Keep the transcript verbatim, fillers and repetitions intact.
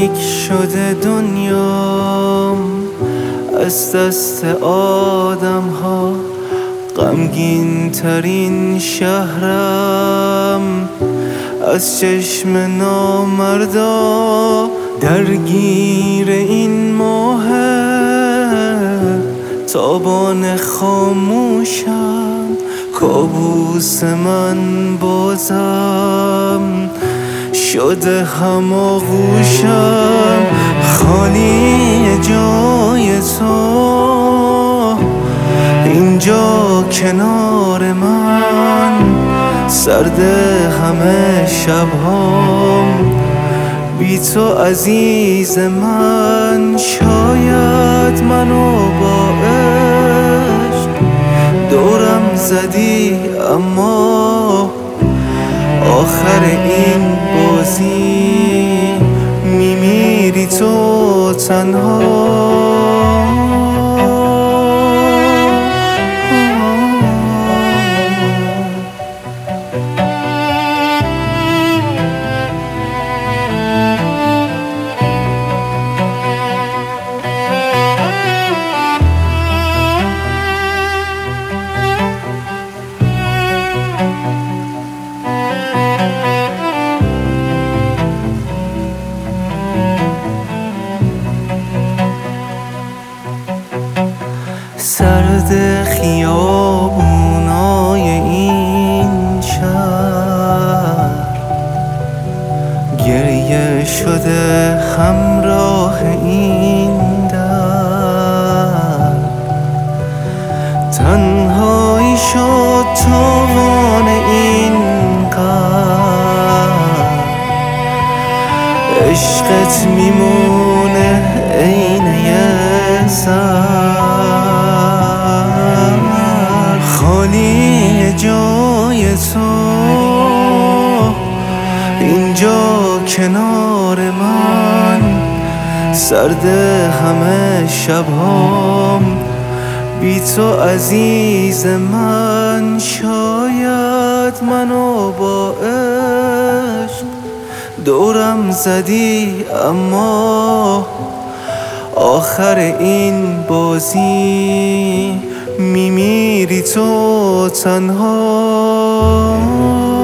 تاریک شده دنیام از دست آدم ها، غمگین ترین شهرم از چشم نامردا، درگیر این ماهه تابان خاموشم، کابوس من بازم شده هماغوشم. خالی جای تو اینجا کنار من، سرد همه شبهام بی تو عزیز من. شاید منو با عشق دورم زدی، اما آخر این بازی میمیری تو تنها. سرد خیابونای این شهر، گریه شده همراه این در، تنهایی شد تاوان این قلب، عشقت میمونه عین یه سر. خالی جای تو اینجا کنار من، سرد همه شبهام بی تو عزیز من. شاید منو با عشق دورم زدی، اما آخر این بازی میمیری تو تنها.